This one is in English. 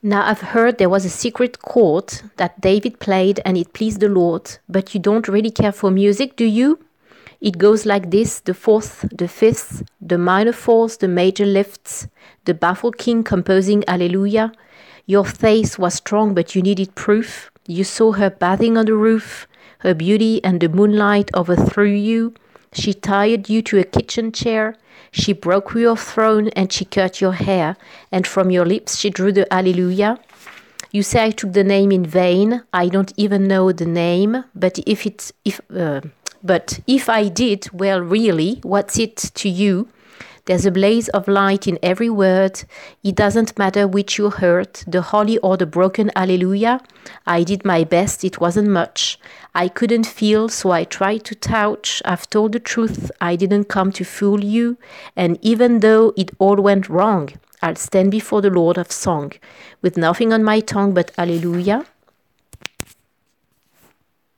Now I've heard there was a secret chord that David played and it pleased the Lord, but you don't really care for music, do you? It goes like this: the fourth, the fifth, the minor fourths, the major lifts, the baffled king composing Alleluia. Your faith was strong, but you needed proof. You saw her bathing on the roof. Her beauty and the moonlight overthrew you. She tied you to a kitchen chair. She broke your throne and she cut your hair. And from your lips she drew the Alleluia. You say I took the name in vain. I don't even know the name. But if I did, well, really, what's it to you? There's a blaze of light in every word. It doesn't matter which you heard, the holy or the broken Alleluia. I did my best, it wasn't much. I couldn't feel, so I tried to touch. I've told the truth, I didn't come to fool you. And even though it all went wrong, I'll stand before the Lord of song, with nothing on my tongue but Alleluia.